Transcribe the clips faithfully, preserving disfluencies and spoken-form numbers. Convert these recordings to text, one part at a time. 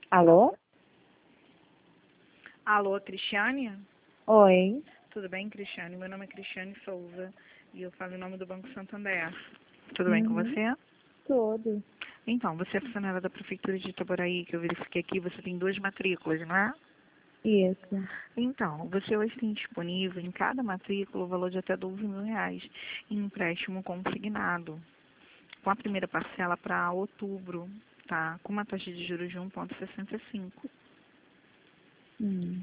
Alô? Alô, Cristiane? Oi. Tudo bem, Cristiane? Meu nome é Cristiane Souza e eu falo em nome do Banco Santander. Tudo bem com Uhum. você? Tudo. Então, você é funcionária da Prefeitura de Itaboraí, que eu verifiquei aqui, você tem duas matrículas, não é? Isso. Então, você hoje tem disponível em cada matrícula o valor de até doze mil reais em empréstimo consignado, com a primeira parcela para outubro, tá? Com uma taxa de juros de um vírgula sessenta e cinco. Hum.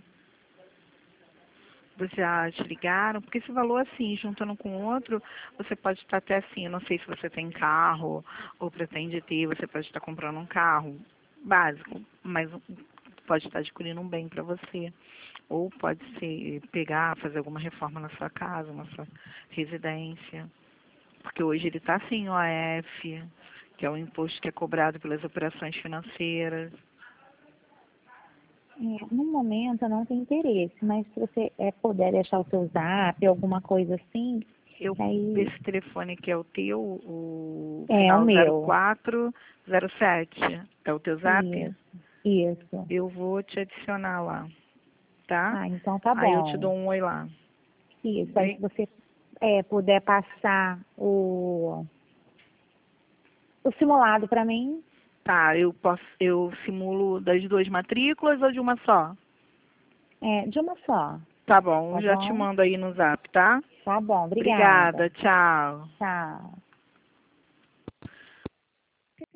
Você já te ligaram? Porque esse valor, assim, juntando com outro, você pode estar até assim, eu não sei se você tem carro ou pretende ter, você pode estar comprando um carro básico, mas pode estar adquirindo um bem para você. Ou pode ser pegar, fazer alguma reforma na sua casa, na sua residência. Porque hoje ele está sem o A F, que é o imposto que é cobrado pelas operações financeiras. É, no momento eu não tenho interesse, mas se você é, puder deixar o seu zap, alguma coisa assim, Eu, aí esse telefone aqui é o teu, o é o final zero meu. quatro zero sete, é o teu zap? Isso. Isso. Eu vou te adicionar lá, tá? Ah, então tá Aí eu te bom. dou um oi lá. Isso. Aí se Bem, você é, puder passar o, o simulado para mim, tá, eu posso, eu simulo das duas matrículas ou de uma só? é de uma só. Tá bom, Tá já te bom? mando aí no zap, tá? Tá bom. Obrigada. Obrigada, tchau. Tchau.